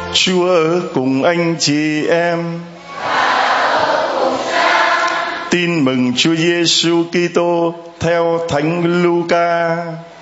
Chúa ở cùng anh chị em. Tin mừng Chúa Giêsu Kitô theo Thánh Luca.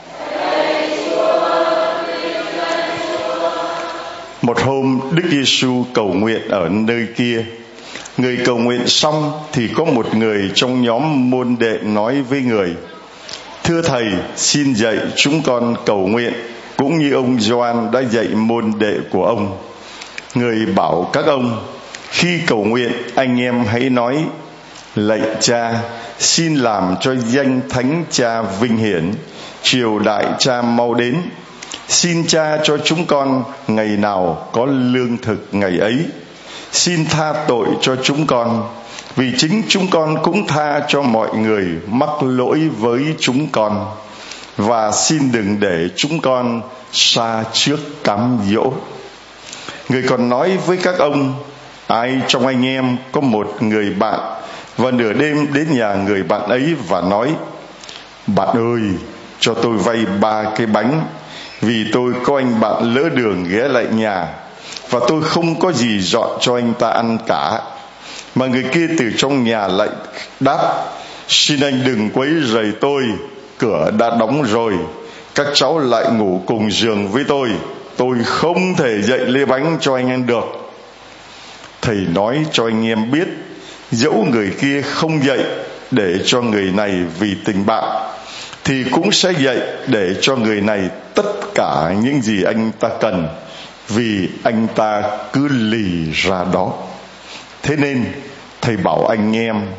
Một hôm, Đức Giêsu cầu nguyện ở nơi kia. Người cầu nguyện xong thì có một người trong nhóm môn đệ nói với người: Thưa Thầy, xin dạy chúng con cầu nguyện, cũng như ông Gioan đã dạy môn đệ của ông. Người bảo các ông: khi cầu nguyện, anh em hãy nói: Lạy Cha, xin làm cho danh Thánh Cha vinh hiển, triều đại Cha mau đến. Xin Cha cho chúng con ngày nào có lương thực ngày ấy. Xin tha tội cho chúng con, vì chính chúng con cũng tha cho mọi người mắc lỗi với chúng con. Và xin đừng để chúng con sa trước cám dỗ. Người còn nói với các ông: ai trong anh em có một người bạn, và nửa đêm đến nhà người bạn ấy và nói: Bạn ơi, cho tôi vay 3 cái bánh, vì tôi có anh bạn lỡ đường ghé lại nhà, và tôi không có gì dọn cho anh ta ăn cả. Mà người kia từ trong nhà lại đáp: Xin anh đừng quấy rầy tôi, cửa đã đóng rồi, các cháu lại ngủ cùng giường với tôi không thể dậy lấy bánh cho anh ăn được. Thầy nói cho anh em biết, dẫu người kia không dậy để cho người này vì tình bạn, thì cũng sẽ dậy để cho người này tất cả những gì anh ta cần, vì anh ta cứ lì ra đó. Thế nên thầy bảo anh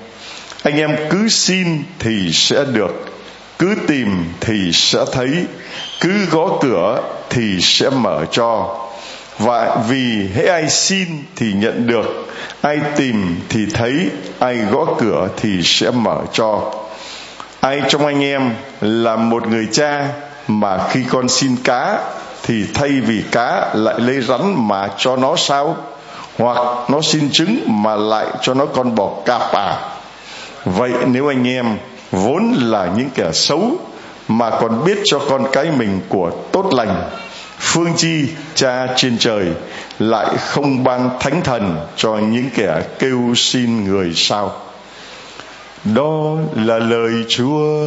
em cứ xin thì sẽ được, cứ tìm thì sẽ thấy, cứ gõ cửa thì sẽ mở cho. Và vì hễ ai xin thì nhận được, ai tìm thì thấy, ai gõ cửa thì sẽ mở cho. Ai trong anh em là một người cha mà khi con xin cá thì thay vì cá lại lấy rắn mà cho nó sao? Hoặc nó xin trứng mà lại cho nó con bò cạp à? Vậy nếu anh em vốn là những kẻ xấu mà còn biết cho con cái mình của tốt lành, phương chi Cha trên trời lại không ban Thánh Thần cho những kẻ kêu xin người sao? Đó là lời Chúa.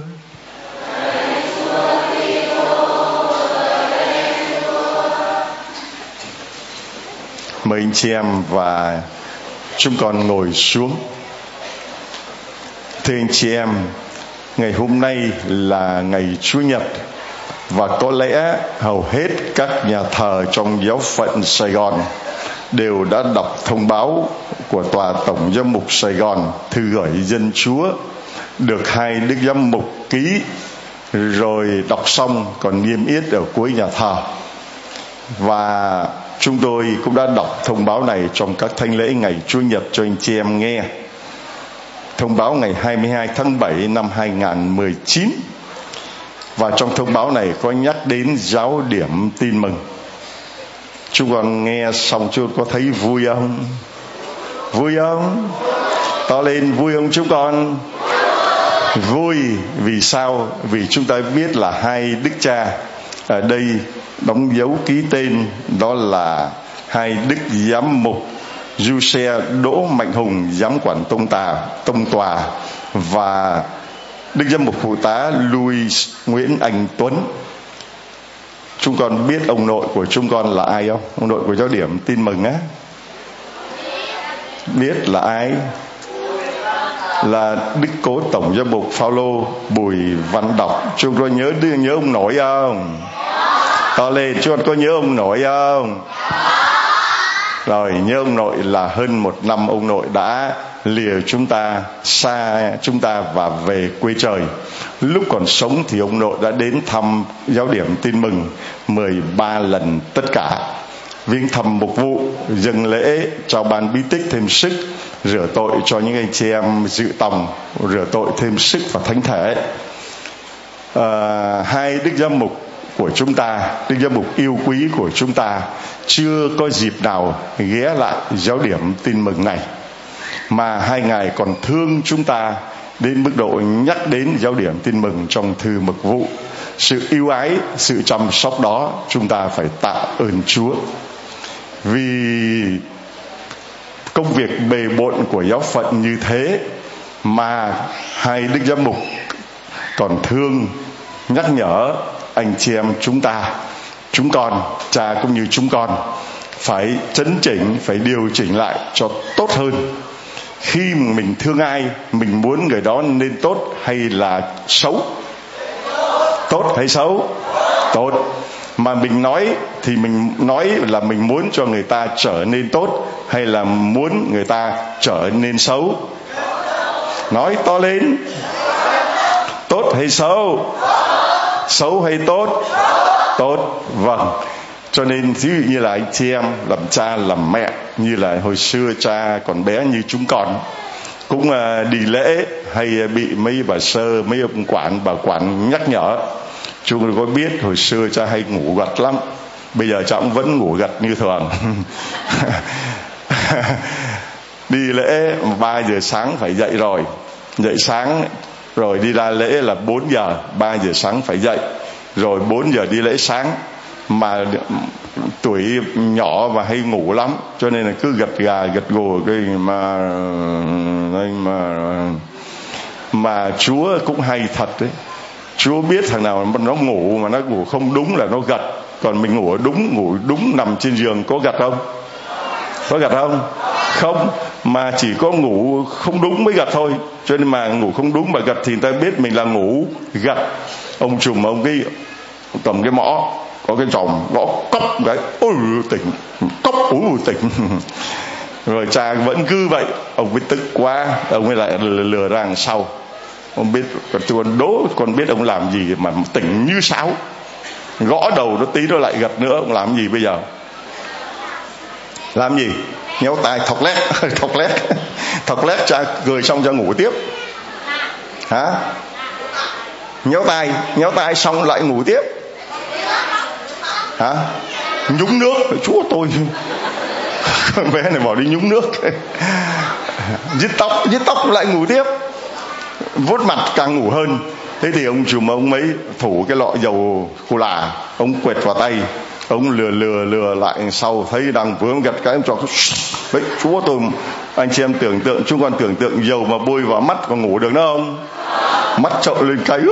Mời anh chị em và chúng con ngồi xuống. Thưa anh chị em, ngày hôm nay là ngày Chúa Nhật, và có lẽ hầu hết các nhà thờ trong giáo phận Sài Gòn đều đã đọc thông báo của Tòa Tổng Giám mục Sài Gòn thư gửi dân Chúa, được hai đức giám mục ký, rồi đọc xong còn niêm yết ở cuối nhà thờ. Và chúng tôi cũng đã đọc thông báo này trong các thánh lễ ngày Chúa Nhật cho anh chị em nghe. Thông báo ngày 22 tháng 7 năm 2019. Và trong thông báo này có nhắc đến giáo điểm tin mừng. Chúng con nghe xong chúng có thấy vui không? Vui không? To lên, vui không chúng con? Vui. Vì sao? Vì chúng ta biết là hai đức cha ở đây đóng dấu ký tên, đó là hai đức giám mục Giuse Đỗ Mạnh Hùng, giám quản tông tòa, và đức giám mục phụ tá Louis Nguyễn Anh Tuấn. Chúng con biết ông nội của chúng con là ai không? Ông nội của giáo điểm tin mừng á, biết là ai? Là Đức Cố Tổng Giám mục Phao-lô Bùi Văn Đọc. Chúng con nhớ ông nội không? To lên, chúng con có nhớ ông nội không? Rồi, nhớ ông nội là hơn 1 năm ông nội đã lìa chúng ta, xa chúng ta và về quê trời. Lúc còn sống thì ông nội đã đến thăm giáo điểm tin mừng 13 lần tất cả, viếng thăm mục vụ, dâng lễ, chào ban bí tích thêm sức, rửa tội cho những anh chị em dự tòng, rửa tội thêm sức và thánh thể. Hai đức giám mục của chúng ta, đức giám mục yêu quý của chúng ta, chưa có dịp nào ghé lại giáo điểm tin mừng này, mà hai ngài còn thương chúng ta đến mức độ nhắc đến giáo điểm tin mừng trong thư mực vụ. Sự yêu ái, sự chăm sóc đó chúng ta phải tạ ơn Chúa. vì công việc bề bộn của giáo phận như thế mà hai đức giám mục còn thương nhắc nhở anh chị em chúng con, cha cũng như chúng con phải chấn chỉnh, phải điều chỉnh lại cho tốt hơn. Khi mình thương ai, mình muốn người đó nên tốt hay là xấu? Tốt hay xấu? Tốt. Mà mình nói thì mình nói là mình muốn cho người ta trở nên tốt hay là muốn người ta trở nên xấu? Nói to lên. Tốt hay xấu? Xấu hay tốt? Tốt. Vâng. Cho nên ví dụ như là anh chị em làm cha làm mẹ, như là hồi xưa cha còn bé như chúng con cũng đi lễ hay bị mấy bà sơ, mấy ông quản, bà quản nhắc nhở. Chúng có biết hồi xưa cha hay ngủ gật lắm, bây giờ cha cũng vẫn ngủ gật như thường. Đi lễ 3 giờ sáng phải dậy rồi, dậy sáng rồi đi ra lễ là 4 giờ, 3 giờ sáng phải dậy, rồi 4 giờ đi lễ sáng. Mà tuổi nhỏ và hay ngủ lắm, cho nên là cứ gật gà gật gù cái mà Chúa cũng hay thật đấy. Chúa biết thằng nào nó ngủ mà nó ngủ không đúng là nó gật, còn mình ngủ đúng nằm trên giường có gật không? Có gật không? Không, mà chỉ có ngủ không đúng mới gật thôi. Cho nên mà ngủ không đúng mà gật thì người ta biết mình là ngủ gật. Ông trùm ông cái cầm cái mõ, có cái chòm gõ cốc cái ôi tỉnh, cốc ôi tỉnh. Rồi cha vẫn cứ vậy, ông biết tức quá, ông ấy lại lừa ra đằng sau. Ông biết, con biết ông làm gì mà tỉnh như sáo, gõ đầu nó tí nó lại gật nữa. Ông làm gì bây giờ? Làm gì? Nhéo tai thọc lét. Thọc lét cha cười xong cha ngủ tiếp. Hả? Nhéo tai xong lại ngủ tiếp. Hả? Nhúng nước. Chúa tôi, con bé này bỏ đi nhúng nước. Giết tóc lại ngủ tiếp. Vuốt mặt càng ngủ hơn. Thế thì ông chùm ông ấy phủ cái lọ dầu cô là, ông quệt vào tay, ông lừa lại sau, thấy đang vừa gật cái ông cho đấy. Chúa tôi, anh chị em tưởng tượng, chúng con tưởng tượng dầu mà bôi vào mắt còn ngủ được nữa không? Mắt trợn lên cái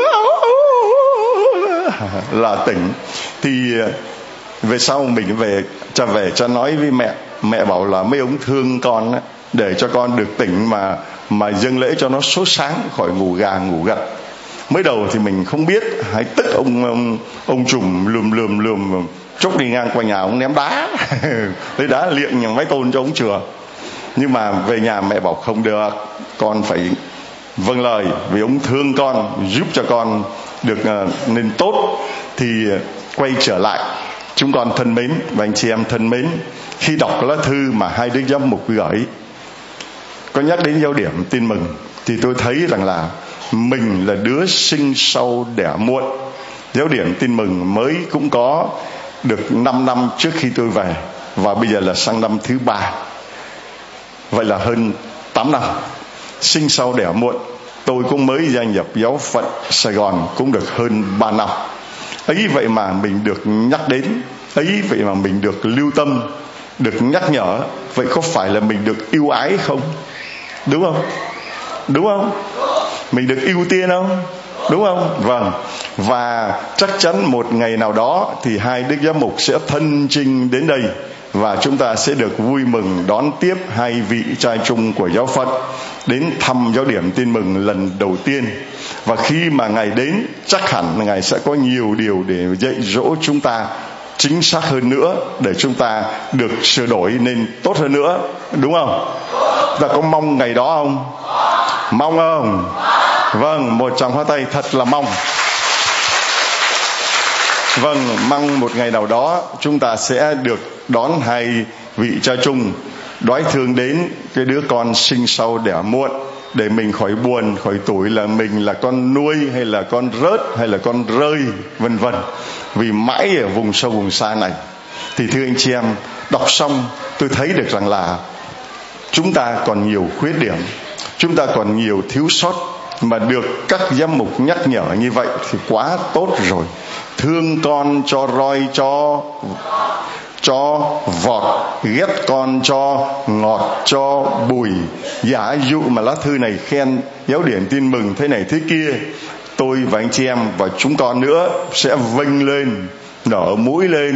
là tỉnh. Thì về sau mình về cha nói với mẹ bảo là mấy ông thương con ấy, để cho con được tỉnh mà dâng lễ cho nó sốt sáng, khỏi ngủ gà ngủ gật. Mới đầu thì mình không biết, hãy tức ông trùm lườm chốc đi ngang qua nhà ông ném đá. Lấy đá liệng nhà máy tôn cho ông chừa. Nhưng mà về nhà mẹ bảo không được, con phải vâng lời, vì ông thương con, giúp cho con được nên tốt. Thì quay trở lại, chúng con thân mến và anh chị em thân mến, khi đọc lá thư mà hai đức giám mục gửi có nhắc đến giáo điểm tin mừng, thì tôi thấy rằng là mình là đứa sinh sau đẻ muộn. Giáo điểm tin mừng mới cũng có được 5 năm trước khi tôi về, và bây giờ là sang năm thứ 3, vậy là hơn 8 năm. Sinh sau đẻ muộn, tôi cũng mới gia nhập giáo phận Sài Gòn cũng được hơn 3 năm. Ấy vậy mà mình được nhắc đến, ấy vậy mà mình được lưu tâm, được nhắc nhở. Vậy có phải là mình được ưu ái không? Đúng không? Đúng không? Mình được ưu tiên không? Đúng không? Vâng. Và chắc chắn một ngày nào đó thì hai đức giám mục sẽ thân chinh đến đây, và chúng ta sẽ được vui mừng đón tiếp hai vị trai trung của giáo phận đến thăm giáo điểm tin mừng lần đầu tiên. Và khi mà Ngài đến, chắc hẳn Ngài sẽ có nhiều điều để dạy dỗ chúng ta chính xác hơn nữa, để chúng ta được sửa đổi nên tốt hơn nữa. Đúng không? Ta có mong ngày đó không? Mong không? Vâng, một tràng pháo tay thật là mong. Vâng, mong một ngày nào đó chúng ta sẽ được đón hai vị cha chung đoái thương đến cái đứa con sinh sau đẻ muộn, để mình khỏi buồn, khỏi tủi là mình là con nuôi hay là con rớt hay là con rơi, vân vân. Vì mãi ở vùng sâu vùng xa này. Thì thưa anh chị em, đọc xong tôi thấy được rằng là chúng ta còn nhiều khuyết điểm, chúng ta còn nhiều thiếu sót, mà được các giám mục nhắc nhở như vậy thì quá tốt rồi. Thương con cho roi cho vọt, ghét con cho ngọt cho bùi. Giả dụ mà lá thư này khen giáo điểm tin mừng thế này thế kia, tôi và anh chị em và chúng con nữa sẽ vênh lên, nở mũi lên,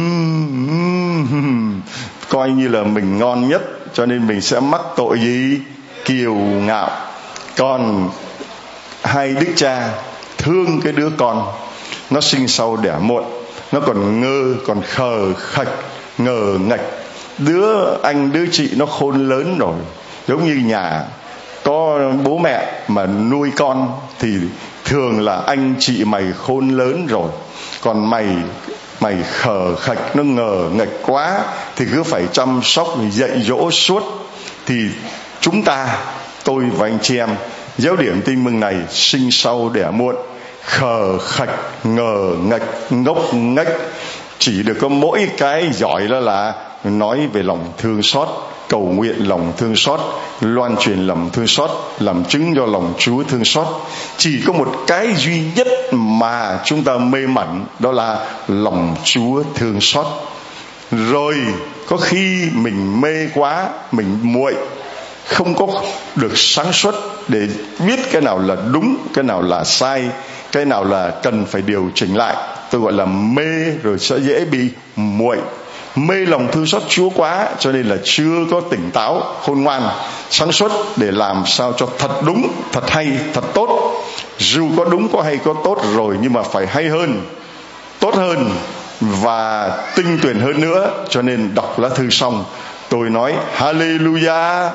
coi như là mình ngon nhất, cho nên mình sẽ mắc tội gì? Kiêu ngạo. Còn hai đức cha thương cái đứa con nó sinh sau đẻ muộn, nó còn ngơ, còn khờ khạch, ngờ ngạch. Đứa anh đứa chị nó khôn lớn rồi, giống như nhà có bố mẹ mà nuôi con thì thường là anh chị mày khôn lớn rồi, còn mày khờ khạch, nó ngờ ngạch quá thì cứ phải chăm sóc dạy dỗ suốt. Thì chúng ta, tôi và anh chị em giáo điểm tin mừng này sinh sau đẻ muộn, khờ khạch, ngờ ngạch, ngốc nghếch, chỉ được có mỗi cái giỏi đó là nói về lòng thương xót, cầu nguyện lòng thương xót, loan truyền lòng thương xót, làm chứng cho lòng Chúa thương xót. Chỉ có một cái duy nhất mà chúng ta mê mẩn, đó là lòng Chúa thương xót. Rồi có khi mình mê quá, mình muội, không có được sáng suốt để biết cái nào là đúng, cái nào là sai, cái nào là cần phải điều chỉnh lại. Tôi gọi là mê, rồi sẽ dễ bị muội. Mê lòng thương xót Chúa quá, cho nên là chưa có tỉnh táo, khôn ngoan, sáng suốt để làm sao cho thật đúng, thật hay, thật tốt. Dù có đúng, có hay, có tốt rồi, nhưng mà phải hay hơn, tốt hơn và tinh tuyển hơn nữa. Cho nên đọc lá thư xong, tôi nói Hallelujah,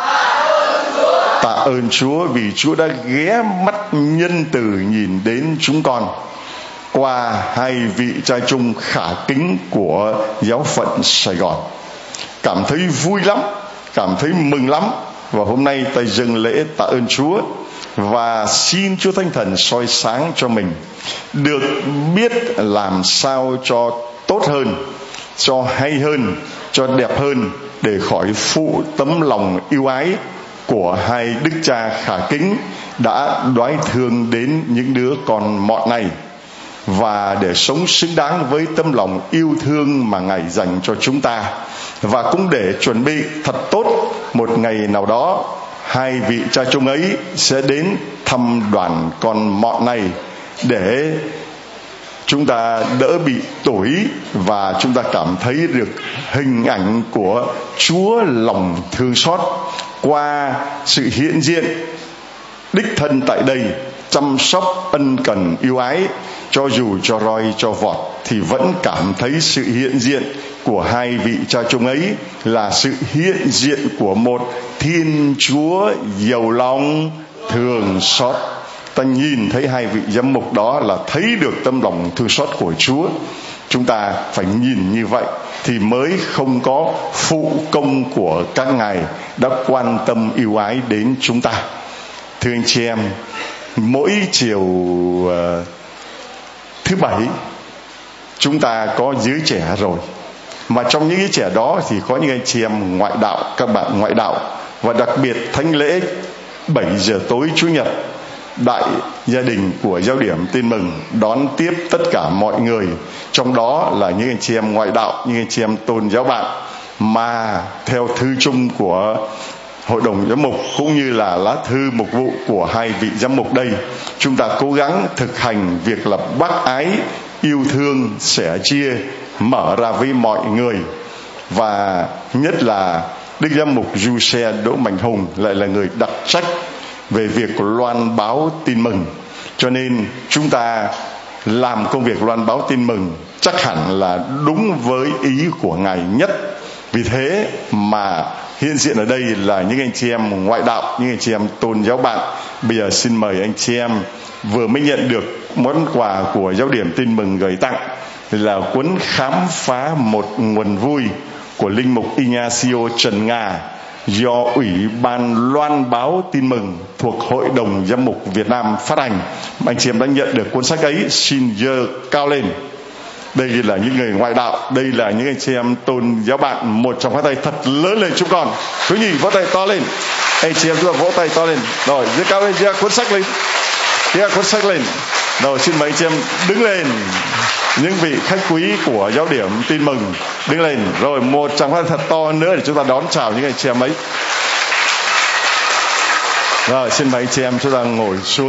tạ ơn Chúa vì Chúa đã ghé mắt nhân từ nhìn đến chúng con qua hai vị cha chung khả kính của giáo phận Sài Gòn. Cảm thấy vui lắm, cảm thấy mừng lắm. Và hôm nay ta dâng lễ tạ ơn Chúa và xin Chúa Thánh Thần soi sáng cho mình được biết làm sao cho tốt hơn, cho hay hơn, cho đẹp hơn, để khỏi phụ tấm lòng yêu ái của hai đức cha khả kính đã đoái thương đến những đứa con mọn này, và để sống xứng đáng với tấm lòng yêu thương mà Ngài dành cho chúng ta. Và cũng để chuẩn bị thật tốt, một ngày nào đó hai vị cha chung ấy sẽ đến thăm đoàn con mọn này, để chúng ta đỡ bị tủi và chúng ta cảm thấy được hình ảnh của Chúa lòng thương xót qua sự hiện diện đích thân tại đây, chăm sóc ân cần yêu ái. Cho dù cho roi cho vọt thì vẫn cảm thấy sự hiện diện của hai vị cha chung ấy là sự hiện diện của một Thiên Chúa giàu lòng thương xót. Ta nhìn thấy hai vị giám mục đó là thấy được tâm lòng thương xót của Chúa. Chúng ta phải nhìn như vậy thì mới không có phụ công của các ngài đã quan tâm yêu ái đến chúng ta. Thưa anh chị em, mỗi chiều thứ Bảy chúng ta có giới trẻ rồi, mà trong những giới trẻ đó thì có những anh chị em ngoại đạo, các bạn ngoại đạo. Và đặc biệt thánh lễ 7 giờ tối Chủ nhật, đại gia đình của giáo điểm tin mừng đón tiếp tất cả mọi người, trong đó là những anh chị em ngoại đạo, những anh chị em tôn giáo bạn, mà theo thư chung của hội đồng giám mục cũng như là lá thư mục vụ của hai vị giám mục đây, chúng ta cố gắng thực hành việc là bác ái, yêu thương, sẻ chia, mở ra với mọi người. Và nhất là Đức Giám mục Giuse Đỗ Mạnh Hùng lại là người đặc trách về việc loan báo tin mừng, cho nên chúng ta làm công việc loan báo tin mừng chắc hẳn là đúng với ý của Ngài nhất. Vì thế mà hiện diện ở đây là những anh chị em ngoại đạo, những anh chị em tôn giáo bạn. Bây giờ xin mời anh chị em vừa mới nhận được món quà của giáo điểm tin mừng gửi tặng, là cuốn Khám phá một nguồn vui của linh mục Ignacio Trần Nga, do Ủy ban loan báo tin mừng thuộc Hội đồng Giám mục Việt Nam phát hành. Anh chị em đã nhận được cuốn sách ấy, xin giơ cao lên. Đây là những người ngoại đạo, đây là những anh chị em tôn giáo bạn. Một trong hai tay thật lớn lên chúng con. Thứ nhì, vỗ tay to lên. Anh chị em chúng ta vỗ tay to lên. Rồi, giơ cao lên, giơ cuốn sách lên. Giơ cuốn sách lên. Rồi, xin mời anh chị em đứng lên. những vị khách quý của giáo điểm Tin Mừng đứng lên. Rồi một tràng pháo thật to nữa để chúng ta đón chào những anh chị em ấy. Rồi xin mời anh chị em chúng ta ngồi xuống.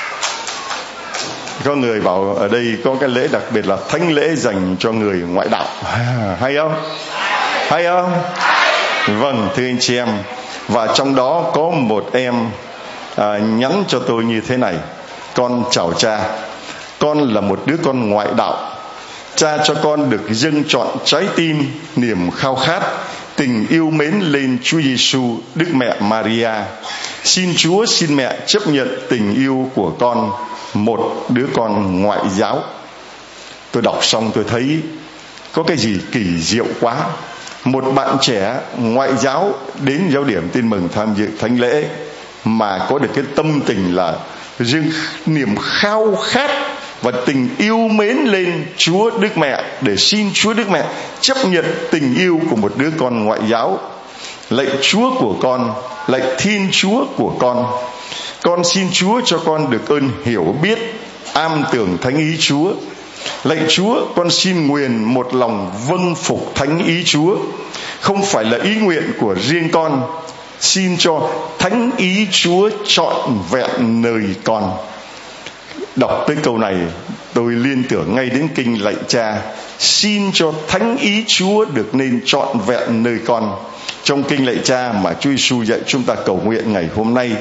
Có người bảo ở đây có cái lễ đặc biệt là thánh lễ dành cho người ngoại đạo. Hay không? Hay không? Vâng, thưa anh chị em. Và trong đó có một em nhắn cho tôi như thế này: con chào cha, con là một đứa con ngoại đạo. Cha cho con được dâng trọn trái tim, niềm khao khát, tình yêu mến lên Chúa Giêsu, Đức Mẹ Maria. Xin Chúa, xin mẹ chấp nhận tình yêu của con, một đứa con ngoại giáo. Tôi đọc xong tôi thấy có cái gì kỳ diệu quá. Một bạn trẻ ngoại giáo đến giáo điểm Tin Mừng tham dự thánh lễ mà có được cái tâm tình là riêng niềm khao khát và tình yêu mến lên Chúa Đức Mẹ, để xin Chúa Đức Mẹ chấp nhận tình yêu của một đứa con ngoại giáo. Lạy Chúa của con, lạy Thiên Chúa của con xin Chúa cho con được ơn hiểu biết, am tường thánh ý Chúa. Lạy Chúa, con xin nguyền một lòng vâng phục thánh ý Chúa, không phải là ý nguyện của riêng con. Xin cho thánh ý Chúa trọn vẹn nơi con. Đọc tới câu này tôi liên tưởng ngay đến kinh lạy Cha: xin cho thánh ý Chúa được nên trọn vẹn nơi con. Trong kinh lạy Cha mà Chúa Giêsu dạy chúng ta cầu nguyện ngày hôm nay,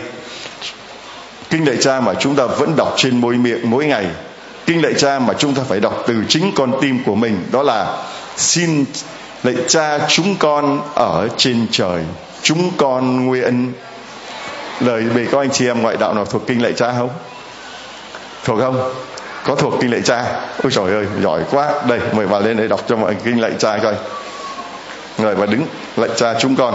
kinh lạy Cha mà chúng ta vẫn đọc trên môi miệng mỗi ngày, kinh lạy Cha mà chúng ta phải đọc từ chính con tim của mình, đó là: xin lạy Cha chúng con ở trên trời, chúng con nguyện. Lời về có anh chị em ngoại đạo nào thuộc kinh lạy Cha không? Thuộc không? Có thuộc kinh lạy Cha? Ôi trời ơi, giỏi quá. Đây, mời bà lên để đọc cho mọi kinh lạy Cha coi. Rồi bà đứng. Lạy Cha chúng con.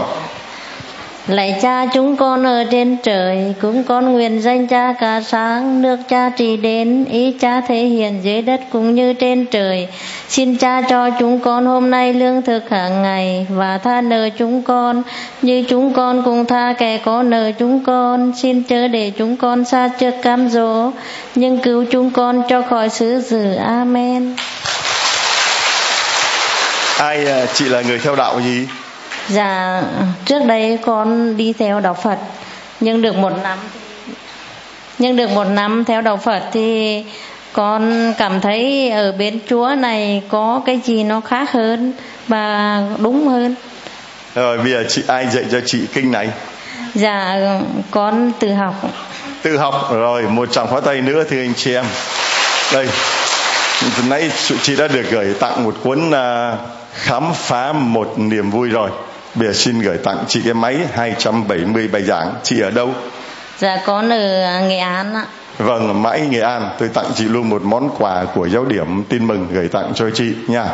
Lạy Cha chúng con ở trên trời, chúng con nguyện danh Cha cả sáng, nước Cha trị đến, ý Cha thể hiện dưới đất cũng như trên trời. Xin Cha cho chúng con hôm nay lương thực hàng ngày, và tha nợ chúng con như chúng con cũng tha kẻ có nợ chúng con. Xin chớ để chúng con sa trước cám dỗ, nhưng cứu chúng con cho khỏi sự dữ. Amen. Ai chị là người theo đạo gì? Dạ, trước đây con đi theo đạo Phật, nhưng được một năm theo đạo Phật thì con cảm thấy ở bên Chúa này có cái gì nó khác hơn và đúng hơn. Rồi bây giờ ai dạy cho chị kinh này? Dạ, con tự học. Tự học. Rồi một tràng pháo tay nữa thưa anh chị em. Đây, nãy chị đã được gửi tặng một cuốn khám phá một niềm vui rồi. Bây giờ xin gửi tặng chị cái máy 270 bài giảng. Chị ở đâu? Dạ con ở Nghệ An ạ. Vâng, mãi Nghệ An. Tôi tặng chị luôn một món quà của giáo điểm Tin Mừng gửi tặng cho chị nha.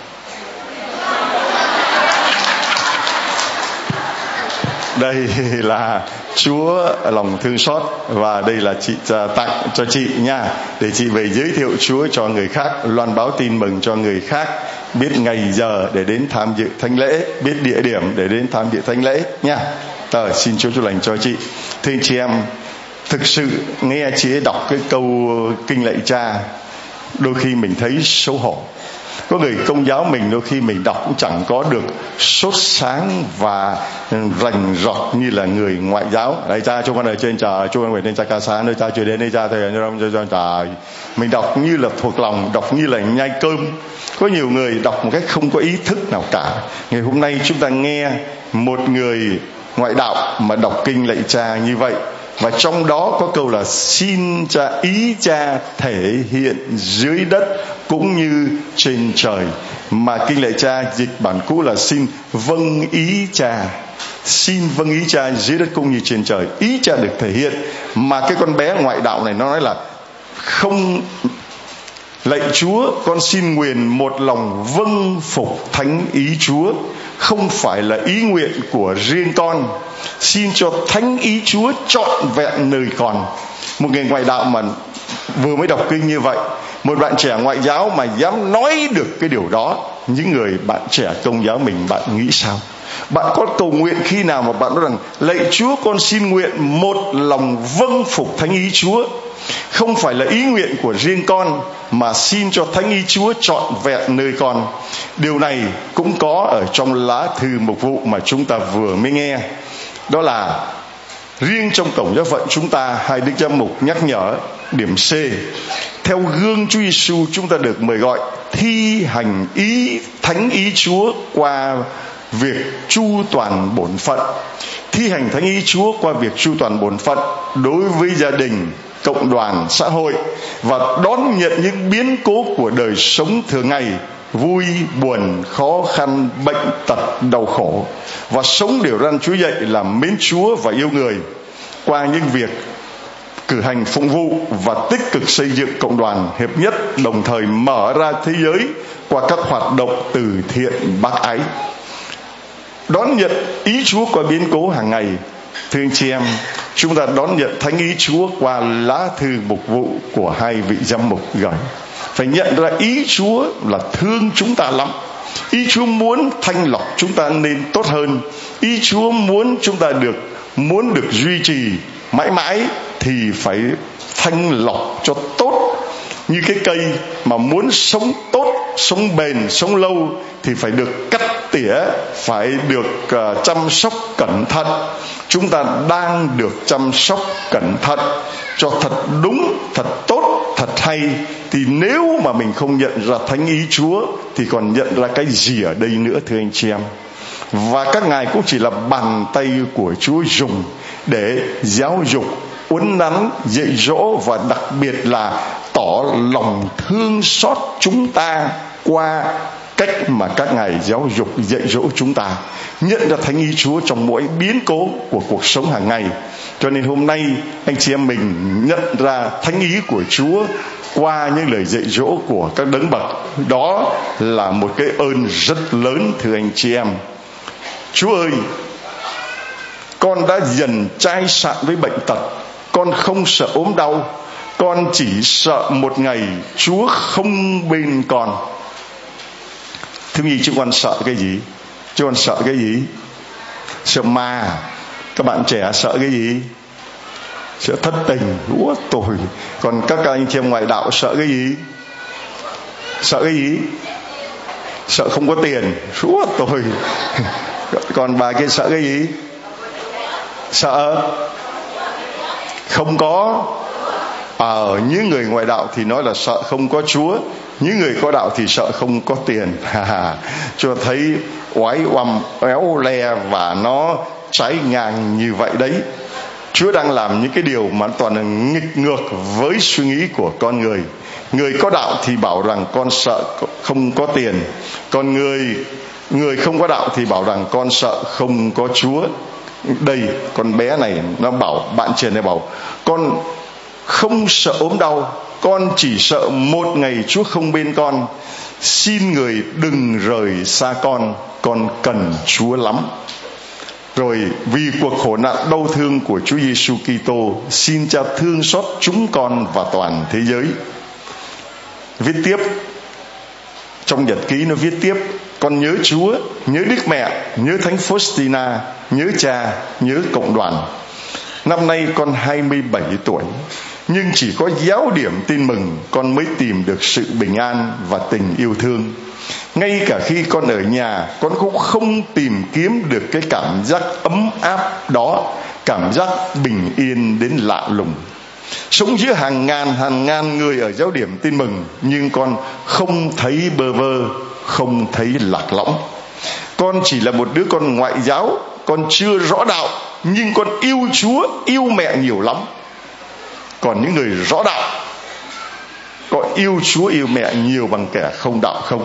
Đây là Chúa lòng thương xót, và đây là chị tặng cho chị nha, để chị về giới thiệu Chúa cho người khác, loan báo tin mừng cho người khác, biết ngày giờ để đến tham dự thánh lễ, biết địa điểm để đến tham dự thánh lễ nha. Xin Chúa chúc lành cho chị. Thưa anh chị em, thực sự nghe chị ấy đọc cái câu kinh lạy Cha, đôi khi mình thấy xấu hổ. Có người Công giáo mình đôi khi mình đọc cũng chẳng có được sốt sáng và rành rọt như là người ngoại giáo. Lạy Cha chúng con ở trên trời, chúng con nguyện lên Cha ca sáng, nơi Cha chưa đến, nơi Cha thời cho trời. Mình đọc như là thuộc lòng, đọc như là nhai cơm. Có nhiều người đọc một cách không có ý thức nào cả. Ngày hôm nay chúng ta nghe một người ngoại đạo mà đọc kinh lạy Cha như vậy, và trong đó có câu là xin Cha, ý Cha thể hiện dưới đất cũng như trên trời. Mà kinh lạy Cha dịch bản cũ là xin vâng ý Cha, xin vâng ý Cha dưới đất cũng như trên trời. Ý Cha được thể hiện, mà cái con bé ngoại đạo này nó nói là không. Lạy Chúa, con xin nguyền một lòng vâng phục thánh ý Chúa, không phải là ý nguyện của riêng con. Xin cho thánh ý Chúa trọn vẹn nơi con. Một người ngoại đạo mà vừa mới đọc kinh như vậy, một bạn trẻ ngoại giáo mà dám nói được cái điều đó, những người bạn trẻ Công giáo mình, bạn nghĩ sao? Bạn có cầu nguyện khi nào mà bạn nói rằng lạy Chúa, con xin nguyện một lòng vâng phục thánh ý Chúa, không phải là ý nguyện của riêng con, mà xin cho thánh ý Chúa trọn vẹn nơi con. Điều này cũng có ở trong lá thư mục vụ mà chúng ta vừa mới nghe. Đó là riêng trong Tổng Giáo phận chúng ta, hai đức giám mục nhắc nhở điểm C: theo gương Chúa Giêsu, chúng ta được mời gọi thi hành thánh ý Chúa qua việc chu toàn bổn phận. Thi hành thánh ý Chúa qua việc chu toàn bổn phận đối với gia đình, cộng đoàn, xã hội, và đón nhận những biến cố của đời sống thường ngày, vui, buồn, khó khăn, bệnh tật, đau khổ, và sống điều răn Chúa dạy là mến Chúa và yêu người qua những việc cử hành phụng vụ và tích cực xây dựng cộng đoàn hiệp nhất, đồng thời mở ra thế giới qua các hoạt động từ thiện bác ái. Đón nhận ý Chúa qua biến cố hàng ngày. Thưa anh chị em, chúng ta đón nhận thánh ý Chúa qua lá thư mục vụ của hai vị giám mục gửi. Phải nhận ra ý Chúa là thương chúng ta lắm. Ý Chúa muốn thanh lọc chúng ta nên tốt hơn. Ý Chúa muốn chúng ta muốn được duy trì mãi mãi thì phải thanh lọc cho tốt. Như cái cây mà muốn sống tốt, sống bền, sống lâu thì phải được cắt tỉa, phải được chăm sóc cẩn thận. Chúng ta đang được chăm sóc cẩn thận cho thật đúng, thật tốt, thật hay. Thì nếu mà mình không nhận ra thánh ý Chúa thì còn nhận ra cái gì ở đây nữa, thưa anh chị em? Và các ngài cũng chỉ là bàn tay của Chúa dùng để giáo dục, uốn nắn, dạy dỗ, và đặc biệt là tỏ lòng thương xót chúng ta qua cách mà các ngài giáo dục, dạy dỗ chúng ta. Nhận ra thánh ý Chúa trong mỗi biến cố của cuộc sống hàng ngày. Cho nên hôm nay anh chị em mình nhận ra thánh ý của Chúa qua những lời dạy dỗ của các đấng bậc. Đó là một cái ơn rất lớn, thưa anh chị em. Chúa ơi, con đã dần chai sạn với bệnh tật. Con không sợ ốm đau. Con chỉ sợ một ngày Chúa không bên con. Thưa gì, chúng con sợ cái gì? Chúng con sợ cái gì? Sợ ma. Các bạn trẻ sợ cái gì? Sợ thất tình. Úa tồi. Còn các anh chị em ngoại đạo sợ cái gì? Sợ cái gì? Sợ không có tiền. Úa tồi. Còn bà kia sợ cái gì? Sợ không có. Những người ngoại đạo thì nói là sợ không có Chúa. Những người có đạo thì sợ không có tiền. Cho thấy oái oăm, éo le và nó trái ngang như vậy đấy. Chúa đang làm những cái điều mà toàn là nghịch ngược với suy nghĩ của con người. Người có đạo thì bảo rằng con sợ không có tiền, còn người không có đạo thì bảo rằng con sợ không có Chúa. Đây, con bé này nó bảo, bạn trẻ này bảo, con không sợ ốm đau, con chỉ sợ một ngày Chúa không bên con. Xin người đừng rời xa con cần Chúa lắm. Rồi vì cuộc khổ nạn đau thương của Chúa Giêsu Kitô, xin Cha thương xót chúng con và toàn thế giới. Viết tiếp trong nhật ký, nó viết tiếp: con nhớ Chúa, nhớ Đức Mẹ, nhớ Thánh Faustina, nhớ cha, nhớ cộng đoàn. Năm nay con 27 tuổi, nhưng chỉ có giáo điểm tin mừng con mới tìm được sự bình an và tình yêu thương. Ngay cả khi con ở nhà, con cũng không tìm kiếm được cái cảm giác ấm áp đó, cảm giác bình yên đến lạ lùng. Sống giữa hàng ngàn người ở giáo điểm tin mừng, nhưng con không thấy bơ vơ, không thấy lạc lõng. Con chỉ là một đứa con ngoại giáo, con chưa rõ đạo, nhưng con yêu Chúa, yêu mẹ nhiều lắm. Còn những người rõ đạo có yêu Chúa, yêu mẹ nhiều bằng kẻ không đạo không?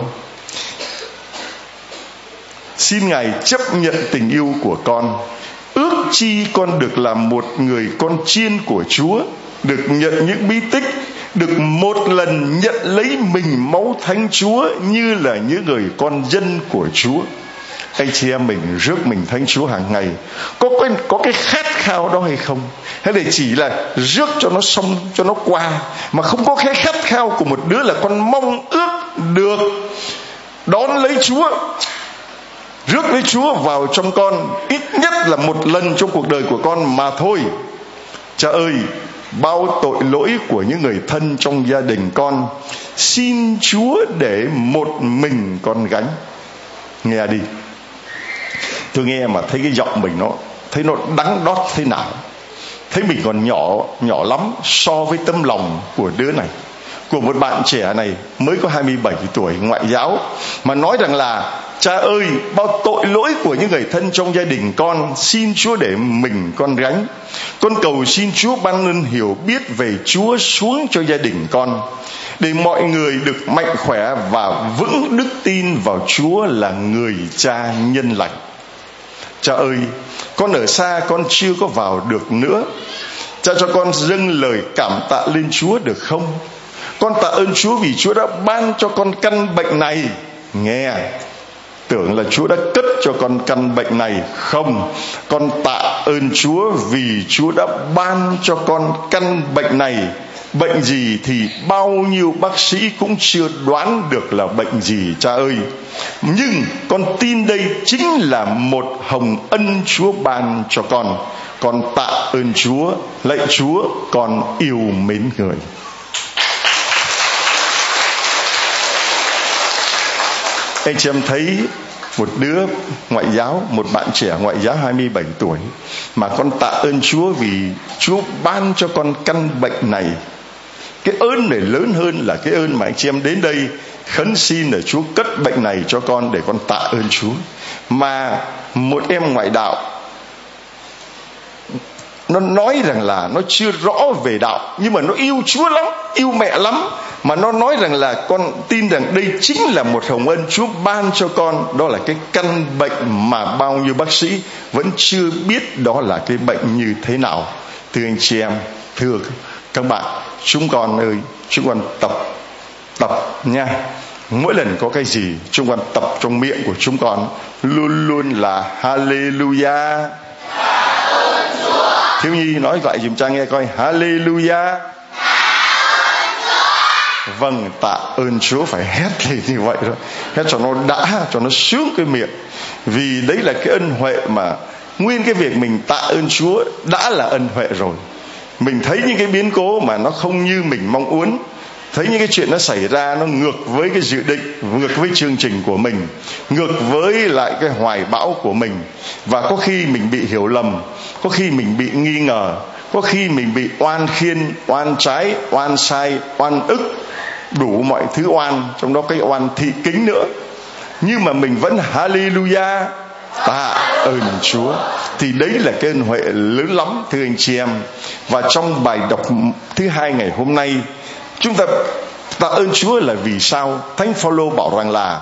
Xin Ngài chấp nhận tình yêu của con. Ước chi con được làm một người con chiên của Chúa, được nhận những bí tích, được một lần nhận lấy mình máu Thánh Chúa như là những người con dân của Chúa. Anh chị em mình rước mình Thánh Chúa hàng ngày, có cái khát khao đó hay không? Hay để chỉ là rước cho nó xong, cho nó qua, mà không có cái khát khao của một đứa là con mong ước được đón lấy Chúa. Rước lấy Chúa vào trong con ít nhất là một lần trong cuộc đời của con mà thôi. Cha ơi, bao tội lỗi của những người thân trong gia đình con, xin Chúa để một mình con gánh. Nghe đi. Tôi nghe mà thấy cái giọng mình nó đắng đót thế nào. Thấy mình còn nhỏ lắm so với tấm lòng của đứa này, của một bạn trẻ này mới có 27 tuổi, ngoại giáo, mà nói rằng là: cha ơi, bao tội lỗi của những người thân trong gia đình con, xin Chúa để mình con gánh. Con cầu xin Chúa ban ơn hiểu biết về Chúa xuống cho gia đình con, để mọi người được mạnh khỏe và vững đức tin vào Chúa là người cha nhân lành. Cha ơi, con ở xa con chưa có vào được nữa. Cha cho con dâng lời cảm tạ lên Chúa được không? Con tạ ơn Chúa vì Chúa đã ban cho con căn bệnh này. Nghe, tưởng là Chúa đã cất cho con căn bệnh này. Không, con tạ ơn Chúa vì Chúa đã ban cho con căn bệnh này. Bệnh gì thì bao nhiêu bác sĩ cũng chưa đoán được là bệnh gì, cha ơi. Nhưng con tin đây chính là một hồng ân Chúa ban cho con. Con tạ ơn Chúa, lạy Chúa, con yêu mến người. Anh chị em thấy một đứa ngoại giáo, một bạn trẻ ngoại giáo 27 tuổi, mà con tạ ơn Chúa vì Chúa ban cho con căn bệnh này. Cái ơn này lớn hơn là cái ơn mà anh chị em đến đây khấn xin để Chúa cất bệnh này cho con, để con tạ ơn Chúa. Mà một em ngoại đạo, nó nói rằng là nó chưa rõ về đạo, nhưng mà nó yêu Chúa lắm, yêu mẹ lắm. Mà nó nói rằng là con tin rằng đây chính là một hồng ân Chúa ban cho con. Đó là cái căn bệnh mà bao nhiêu bác sĩ vẫn chưa biết đó là cái bệnh như thế nào. Thưa anh chị em, thưa các bạn, chúng con ơi, chúng con tập nha. Mỗi lần có cái gì chúng con tập trong miệng của chúng con luôn luôn là Hallelujah. Thiếu nhi nói lại giùm cha nghe coi. Hallelujah. Vâng, tạ ơn Chúa, phải hét lên như vậy đó, hét cho nó đã, cho nó sướng cái miệng. Vì đấy là cái ân huệ mà nguyên cái việc mình tạ ơn Chúa đã là ân huệ rồi. Mình thấy những cái biến cố mà nó không như mình mong muốn, thấy những cái chuyện nó xảy ra nó ngược với cái dự định, ngược với chương trình của mình, ngược với lại cái hoài bão của mình. Và có khi mình bị hiểu lầm, có khi mình bị nghi ngờ, có khi mình bị oan khiên, oan trái, oan sai, oan ức, đủ mọi thứ oan, trong đó cái oan thị kính nữa. Nhưng mà mình vẫn Hallelujah, tạ ơn Chúa. Thì đấy là cái ân huệ lớn lắm, thưa anh chị em. Và trong bài đọc thứ hai ngày hôm nay, chúng ta tạ ơn Chúa là vì sao? Thánh Phaolô bảo rằng là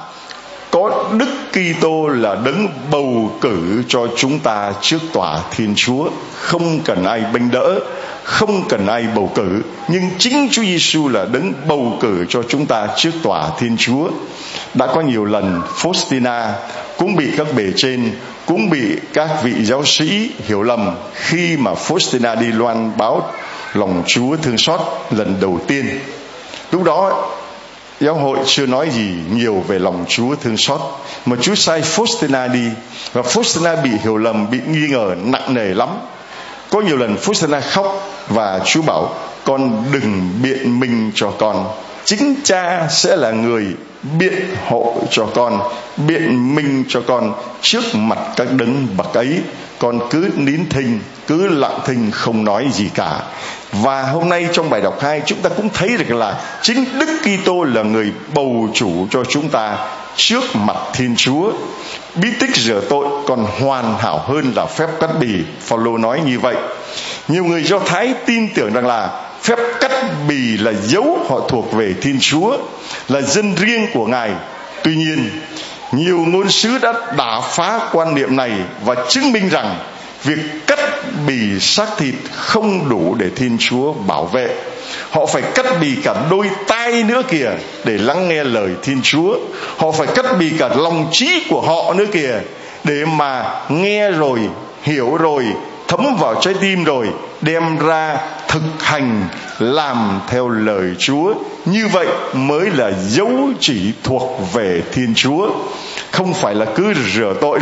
có Đức Kitô là đấng bầu cử cho chúng ta trước tòa Thiên Chúa, không cần ai bênh đỡ, không cần ai bầu cử, nhưng chính Chúa Giêsu là đấng bầu cử cho chúng ta trước tòa Thiên Chúa. Đã có nhiều lần Faustina cũng bị các bề trên, cũng bị các vị giáo sĩ hiểu lầm khi mà Faustina đi loan báo lòng Chúa thương xót lần đầu tiên. Lúc đó giáo hội chưa nói gì nhiều về lòng Chúa thương xót, mà Chúa sai Faustina đi, và Faustina bị hiểu lầm, bị nghi ngờ nặng nề lắm. Có nhiều lần Faustina khóc, và Chúa bảo con đừng biện minh cho con, chính Cha sẽ là người biện hộ cho con, biện minh cho con trước mặt các đấng bậc ấy. Con cứ nín thinh, cứ lặng thinh, không nói gì cả. Và hôm nay trong bài đọc 2 chúng ta cũng thấy được là chính Đức Kitô là người bầu chủ cho chúng ta trước mặt Thiên Chúa. Bí tích rửa tội còn hoàn hảo hơn là phép cắt bì, Phaolô nói như vậy. Nhiều người Do Thái tin tưởng rằng là phép cắt bì là dấu họ thuộc về Thiên Chúa, là dân riêng của Ngài. Tuy nhiên, nhiều ngôn sứ đã đả phá quan niệm này và chứng minh rằng việc cắt bì xác thịt không đủ để Thiên Chúa bảo vệ. Họ phải cắt bì cả đôi tai nữa kìa để lắng nghe lời Thiên Chúa. Họ phải cắt bì cả lòng trí của họ nữa kìa, để mà nghe rồi, hiểu rồi, thấm vào trái tim rồi, đem ra thực hành làm theo lời Chúa. Như vậy mới là dấu chỉ thuộc về Thiên Chúa. Không phải là cứ rửa tội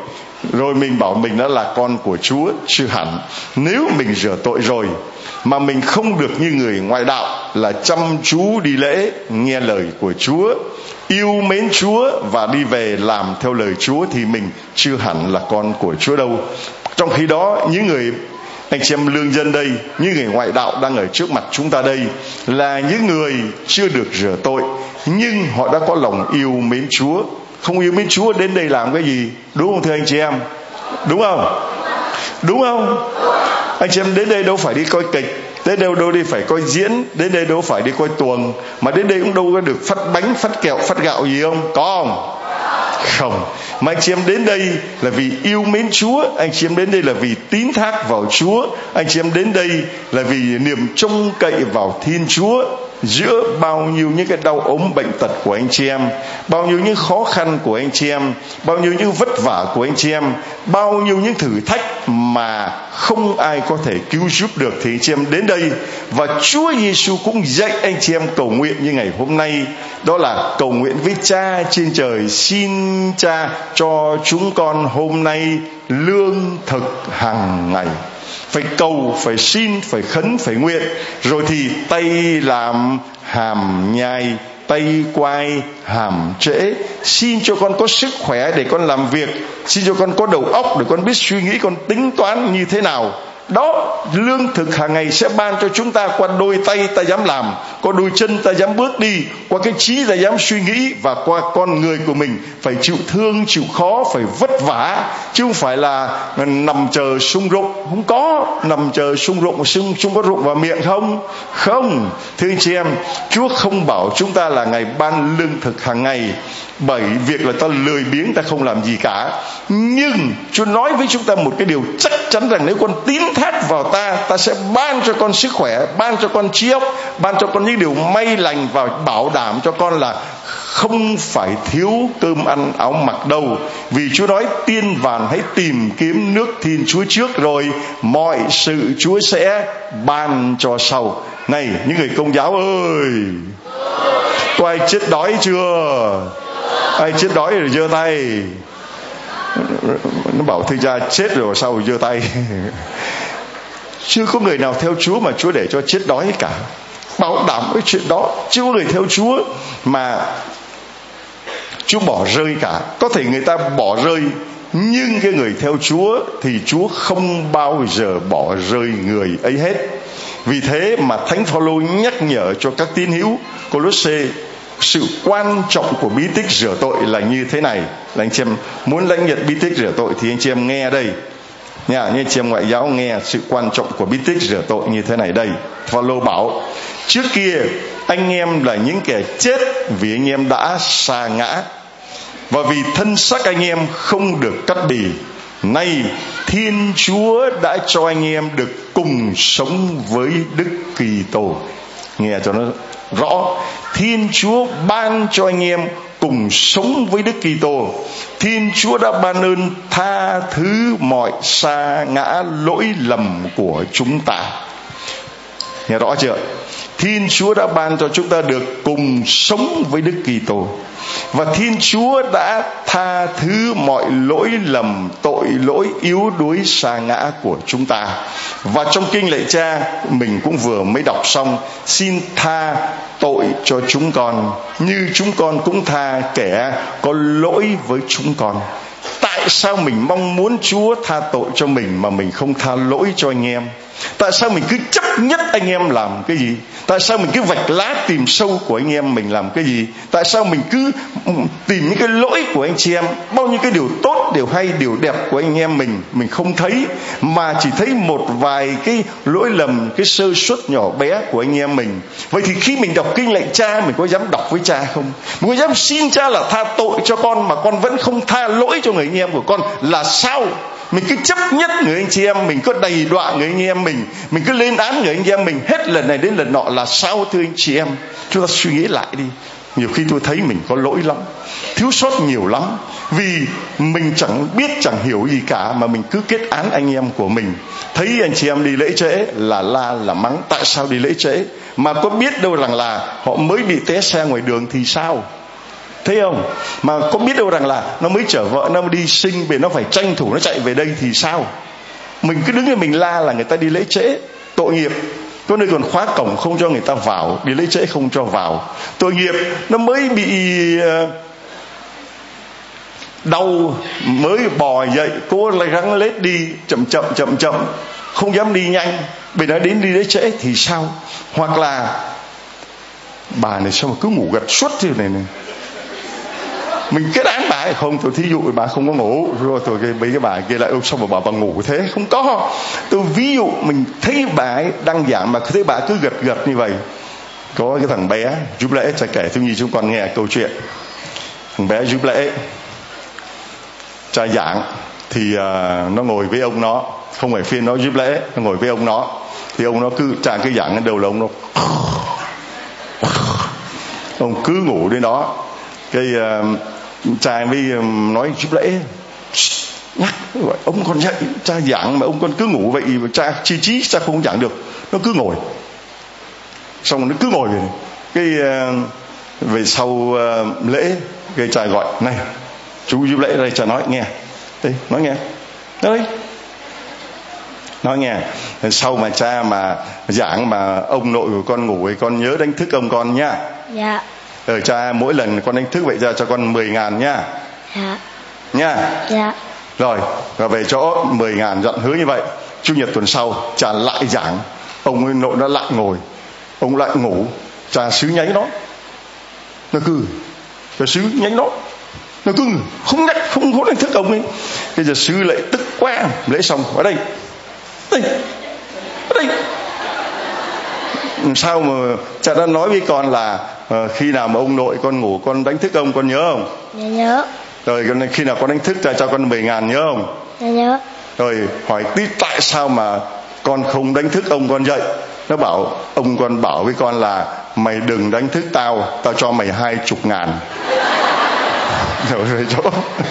rồi mình bảo mình đã là con của Chúa. Chưa hẳn. Nếu mình rửa tội rồi mà mình không được như người ngoại đạo là chăm chú đi lễ, nghe lời của Chúa, yêu mến Chúa và đi về làm theo lời Chúa, thì mình chưa hẳn là con của Chúa đâu. Trong khi đó, những người anh chị em lương dân đây, những người ngoại đạo đang ở trước mặt chúng ta đây là những người chưa được rửa tội, nhưng họ đã có lòng yêu mến Chúa. Không yêu mến Chúa đến đây làm cái gì? Đúng không thưa anh chị em? Đúng không? Đúng không? Anh chị em đến đây đâu phải đi coi kịch, đến đâu đi phải coi diễn, đến đây đâu phải đi coi tuồng, mà đến đây cũng đâu có được phát bánh, phát kẹo, phát gạo gì không? Có không? Không. Mà anh chị em đến đây là vì yêu mến Chúa, anh chị em đến đây là vì tín thác vào Chúa, anh chị em đến đây là vì niềm trông cậy vào Thiên Chúa. Giữa bao nhiêu những cái đau ốm bệnh tật của anh chị em, bao nhiêu những khó khăn của anh chị em, bao nhiêu những vất vả của anh chị em, bao nhiêu những thử thách mà không ai có thể cứu giúp được, thì anh chị em đến đây. Và Chúa Giêsu cũng dạy anh chị em cầu nguyện như ngày hôm nay, đó là cầu nguyện với Cha trên trời: xin Cha cho chúng con hôm nay lương thực hàng ngày. Phải cầu, phải xin, phải khấn, phải nguyện. Rồi thì tay làm hàm nhai, tay quay hàm trễ. Xin cho con có sức khỏe để con làm việc, xin cho con có đầu óc để con biết suy nghĩ, con tính toán như thế nào. Đó, lương thực hàng ngày sẽ ban cho chúng ta qua đôi tay ta dám làm, qua đôi chân ta dám bước đi, qua cái trí ta dám suy nghĩ, và qua con người của mình phải chịu thương, chịu khó, phải vất vả, chứ không phải là nằm chờ sung rụng. Không có nằm chờ sung rụng, sung có rụng vào miệng không? Không. Thưa anh chị em, Chúa không bảo chúng ta là Ngài ban lương thực hàng ngày bởi việc là ta lười biếng, ta không làm gì cả. Nhưng Chúa nói với chúng ta một cái điều chắc chắn rằng nếu con tín thác vào ta, ta sẽ ban cho con sức khỏe, ban cho con trí óc, ban cho con những điều may lành, và bảo đảm cho con là không phải thiếu cơm ăn áo mặc đâu. Vì Chúa nói tiên vàn hãy tìm kiếm nước Thiên Chúa trước, rồi mọi sự Chúa sẽ ban cho sau. Này những người Công giáo ơi, có ai chết đói chưa? Ai chết đói rồi giơ tay. Nó bảo thưa cha chết rồi sao rồi giơ tay. Chưa có người nào theo Chúa mà Chúa để cho chết đói cả, bảo đảm cái chuyện đó. Chưa có người theo Chúa mà Chúa bỏ rơi cả. Có thể người ta bỏ rơi, nhưng cái người theo Chúa thì Chúa không bao giờ bỏ rơi người ấy hết. Vì thế mà Thánh Phaolô nhắc nhở cho các tín hữu Cô-lô-sê sự quan trọng của bí tích rửa tội là như thế này. Là anh chị em muốn lãnh nhận bí tích rửa tội thì anh chị em nghe đây nha, như anh chị em ngoại giáo nghe sự quan trọng của bí tích rửa tội như thế này đây. Phaolô bảo: trước kia anh em là những kẻ chết vì anh em đã sa ngã, và vì thân xác anh em không được cắt bì. Nay Thiên Chúa đã cho anh em được cùng sống với Đức Kitô. Nghe cho nó rõ. Thiên Chúa ban cho anh em cùng sống với Đức Kitô. Thiên Chúa đã ban ơn tha thứ mọi sa ngã lỗi lầm của chúng ta. Nghe rõ chưa? Thiên Chúa đã ban cho chúng ta được cùng sống với Đức Kitô, và Thiên Chúa đã tha thứ mọi lỗi lầm, tội lỗi, yếu đuối, sa ngã của chúng ta. Và trong kinh lạy Cha mình cũng vừa mới đọc xong: xin tha tội cho chúng con như chúng con cũng tha kẻ có lỗi với chúng con. Tại sao mình mong muốn Chúa tha tội cho mình mà mình không tha lỗi cho anh em? Tại sao mình cứ chấp nhất anh em làm cái gì? Tại sao mình cứ vạch lá tìm sâu của anh em mình làm cái gì? Tại sao mình cứ tìm những cái lỗi của anh chị em? Bao nhiêu cái điều tốt, điều hay, điều đẹp của anh em mình không thấy, mà chỉ thấy một vài cái lỗi lầm, cái sơ suất nhỏ bé của anh em mình. Vậy thì khi mình đọc kinh lạy Cha, mình có dám đọc với Cha không? Mình có dám xin Cha là tha tội cho con mà con vẫn không tha lỗi cho người anh em của con là sao? Mình cứ chấp nhất người anh chị em, mình cứ đầy đọa người anh em mình cứ lên án người anh em mình hết lần này đến lần nọ là sao? Thưa anh chị em, chúng ta suy nghĩ lại đi. Nhiều khi tôi thấy mình có lỗi lắm, thiếu sót nhiều lắm, vì mình chẳng biết chẳng hiểu gì cả mà mình cứ kết án anh em của mình. Thấy anh chị em đi lễ trễ là la là mắng. Tại sao đi lễ trễ? Mà có biết đâu rằng là họ mới bị té xe ngoài đường thì sao? thấy không? Mà có biết đâu rằng là nó mới chở vợ, nó đi sinh về, nó phải tranh thủ nó chạy về đây thì sao? Mình cứ đứng đây mình la là người ta đi lễ trễ, tội nghiệp. Có nơi còn khóa cổng không cho người ta vào, đi lễ trễ không cho vào, tội nghiệp. Nó mới bị đau, mới bò dậy, cố lại gắng lết đi chậm chậm, không dám đi nhanh, bây giờ đến đi lễ trễ thì sao? Hoặc là bà này sao mà cứ ngủ gật suốt thế này. Mình kết án bà hay không? Tôi thí dụ bà không có ngủ rồi tôi mấy cái bà kia lại sao mà bà ngủ thế? Không có. Tôi ví dụ mình thấy bà ấy đang giảng mà thấy bà cứ gật như vậy. Có cái thằng bé giúp lễ, cha kể thiếu nhi chúng con nghe câu chuyện. Thằng bé giúp lễ, cha giảng thì nó ngồi với ông nó, không phải phiên nó giúp lễ, nó ngồi với ông nó, thì ông nó cứ cha cứ giảng cái đầu là ông nó ông cứ ngủ đến đó. Cái cha mới nói giúp lễ nhắc ông còn dậy, cha giảng mà ông còn cứ ngủ vậy, cha chi trí cha không giảng được. Nó cứ ngồi, xong nó cứ ngồi vậy. Cái về sau lễ, cái cha gọi này chú giúp lễ đây, cha nói nghe đây, nói nghe đây, nói nghe. Sau mà cha mà giảng mà ông nội của con ngủ thì con nhớ đánh thức ông con nha. Dạ. Cha mỗi lần con đánh thức vậy ra cho con 10.000 nha. Dạ. Nha. Dạ. Rồi về chỗ 10.000 dặn hứa như vậy. Chủ nhật tuần sau cha lại giảng, ông nội nó lại ngồi, ông lại ngủ, cha xứ nháy nó cứ cha xứ nháy nó cứ không nhắc, không đánh thức ông ấy. Bây giờ sư lại tức quá, lễ xong ở đây sao mà cha đã nói với con là khi nào mà ông nội con ngủ con đánh thức ông, con nhớ không? Dạ nhớ. Rồi khi nào con đánh thức cha cho con 10.000 nhớ không? Dạ nhớ. Rồi hỏi tí tại sao mà con không đánh thức ông con dậy? Nó bảo ông con bảo với con là mày đừng đánh thức tao cho mày 20.000. Rồi về chỗ.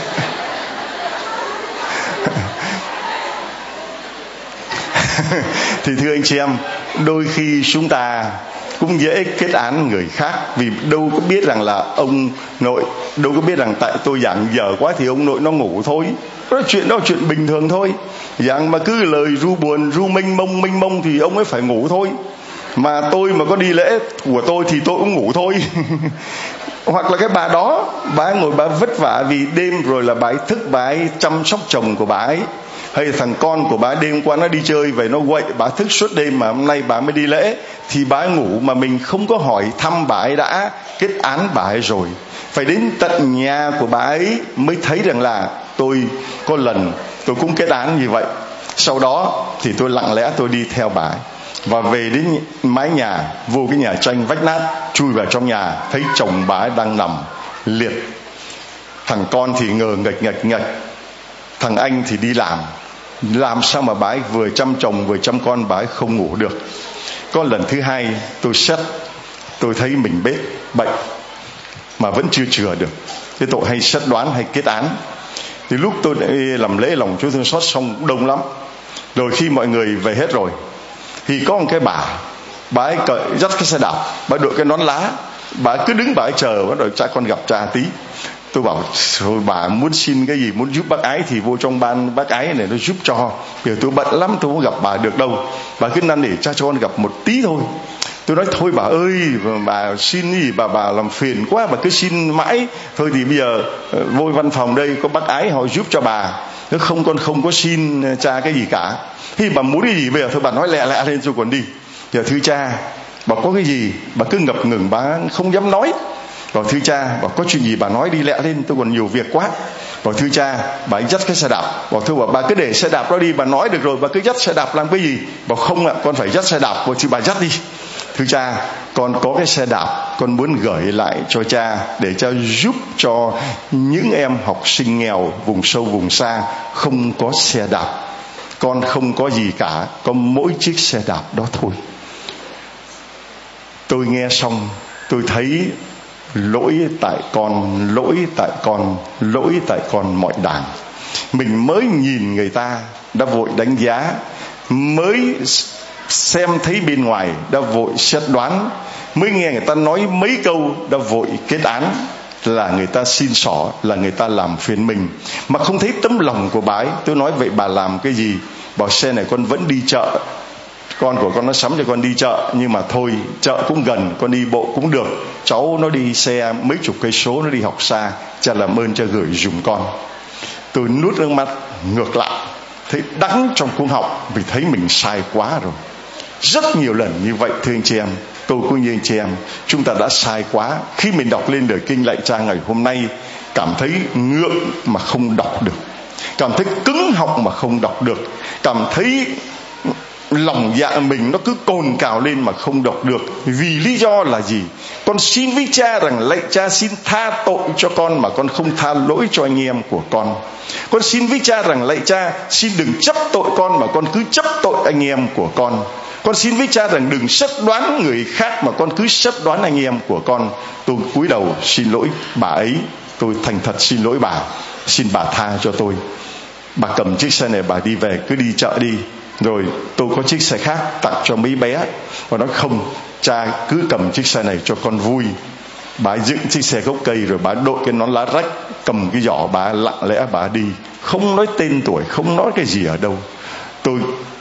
Thì thưa anh chị em, đôi khi chúng ta cũng dễ kết án người khác, vì đâu có biết rằng là ông nội, đâu có biết rằng tại tôi giảng dở quá thì ông nội nó ngủ thôi. Đó là chuyện bình thường thôi. Giảng mà cứ lời ru buồn, ru mênh mông thì ông ấy phải ngủ thôi. Mà tôi mà có đi lễ của tôi thì tôi cũng ngủ thôi. Hoặc là cái bà đó, bà ấy ngồi bà vất vả vì đêm rồi là bà ấy thức, bà ấy chăm sóc chồng của bà ấy. Hay là thằng con của bà ấy đêm qua nó đi chơi về nó quậy, bà ấy thức suốt đêm mà hôm nay bà mới đi lễ, thì bà ấy ngủ mà mình không có hỏi thăm bà ấy đã kết án bà ấy rồi. Phải đến tận nhà của bà ấy mới thấy rằng là tôi có lần tôi cũng kết án như vậy. Sau đó thì tôi lặng lẽ tôi đi theo bà ấy, và về đến mái nhà, vô cái nhà tranh vách nát, chui vào trong nhà thấy chồng bà ấy đang nằm liệt, thằng con thì ngờ nghệch, thằng anh thì đi làm sao mà bà ấy vừa chăm chồng vừa chăm con, bà ấy không ngủ được. Có lần thứ hai tôi xét, tôi thấy mình bệnh mà vẫn chưa chữa được. Cái tội hay xét đoán hay kết án. Thì lúc tôi làm lễ lòng Chúa thương xót xong đông lắm rồi, khi mọi người về hết rồi thì có một cái bà ấy dắt cái xe đạp, bà đội cái nón lá, bà cứ đứng bà ấy chờ, bắt đầu cha con gặp cha tí. Tôi bảo thôi bà muốn xin cái gì, muốn giúp bác ái thì vô trong ban bác ái này nó giúp cho. Bây giờ tôi bận lắm, tôi không gặp bà được đâu. Bà cứ năn nỉ cha cho con gặp một tí thôi. Tôi nói thôi bà ơi, bà xin gì bà làm phiền quá, bà cứ xin mãi. Thôi thì bây giờ vô văn phòng đây có bác ái họ giúp cho bà. Nếu không con không có xin cha cái gì cả. Thì bà muốn cái gì bây giờ thôi bà nói lẹ lên rồi còn đi. Giờ thưa cha, bà có cái gì bà cứ ngập ngừng, bà không dám nói. Bảo thưa cha, bảo có chuyện gì bà nói đi lẹ lên, tôi còn nhiều việc quá. Bảo thưa cha, bà ấy dắt cái xe đạp. Bảo thưa bà cứ để xe đạp đó đi, bà nói được rồi, bà cứ dắt xe đạp làm cái gì? Bảo không ạ, con phải dắt xe đạp. Bảo thì bà dắt đi. Thưa cha, con có cái xe đạp, con muốn gửi lại cho cha để cha giúp cho những em học sinh nghèo vùng sâu vùng xa không có xe đạp. Con không có gì cả, có mỗi chiếc xe đạp đó thôi. Tôi nghe xong tôi thấy lỗi tại con mọi đảng. Mình mới nhìn người ta đã vội đánh giá, mới xem thấy bên ngoài đã vội xét đoán, mới nghe người ta nói mấy câu đã vội kết án. là người ta xin xỏ, là người ta làm phiền mình, mà không thấy tấm lòng của bà ấy. Tôi nói vậy bà làm cái gì? Bảo xe này con vẫn đi chợ, con của con nó sắm cho con đi chợ, nhưng mà thôi, chợ cũng gần, con đi bộ cũng được. Cháu nó đi xe mấy chục cây số, nó đi học xa, cha làm ơn cha gửi dùm con. Tôi nuốt nước mắt ngược lại, thấy đắng trong cuống họng vì thấy mình sai quá rồi. Rất nhiều lần như vậy thưa anh chị em, tôi cũng như anh chị em, chúng ta đã sai quá. Khi mình đọc lên lời kinh lạy cha ngày hôm nay, cảm thấy ngượng mà không đọc được, cảm thấy cứng họng mà không đọc được, cảm thấy lòng dạ mình nó cứ cồn cào lên mà không đọc được. Vì lý do là gì? Con xin với cha rằng lạy cha xin tha tội cho con mà con không tha lỗi cho anh em của con. Con xin với cha rằng lạy cha xin đừng chấp tội con mà con cứ chấp tội anh em của con. Con xin với cha rằng đừng xét đoán người khác mà con cứ xét đoán anh em của con. Tôi cúi đầu xin lỗi bà ấy, tôi thành thật xin lỗi bà, xin bà tha cho tôi. Bà cầm chiếc xe này bà đi về, cứ đi chợ đi. Rồi tôi có chiếc xe khác tặng cho mấy bé. Và nói không, cha cứ cầm chiếc xe này cho con vui. Bà dựng chiếc xe gốc cây, rồi bà đội cái nón lá rách, cầm cái giỏ, bà lặng lẽ bà đi, không nói tên tuổi, không nói cái gì ở đâu. Tôi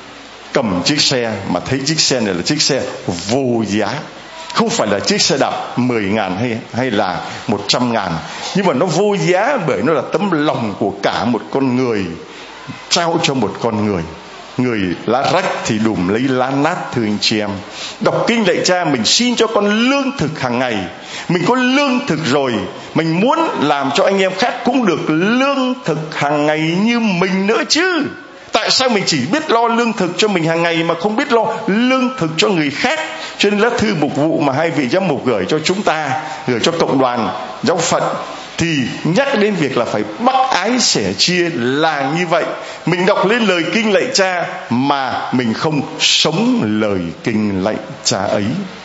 cầm chiếc xe mà thấy chiếc xe này là chiếc xe vô giá, không phải là chiếc xe đạp 10.000 hay là 100.000, nhưng mà nó vô giá bởi nó là tấm lòng của cả một con người trao cho một con người. Người lá rách thì đùm lấy lá nát thưa anh chị em. Đọc kinh lạy cha, mình xin cho con lương thực hàng ngày. Mình có lương thực rồi, mình muốn làm cho anh em khác cũng được lương thực hàng ngày như mình nữa chứ. Tại sao mình chỉ biết lo lương thực cho mình hàng ngày mà không biết lo lương thực cho người khác? Cho nên lá thư mục vụ mà hai vị giám mục gửi cho chúng ta, gửi cho cộng đoàn giáo phận, thì nhắc đến việc là phải bác ái sẻ chia là như vậy. Mình đọc lên lời kinh lạy cha mà mình không sống lời kinh lạy cha ấy.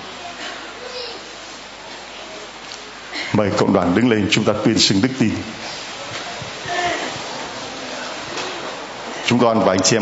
Mời cộng đoàn đứng lên, chúng ta tuyên xưng đức tin. Chúng con và anh chị em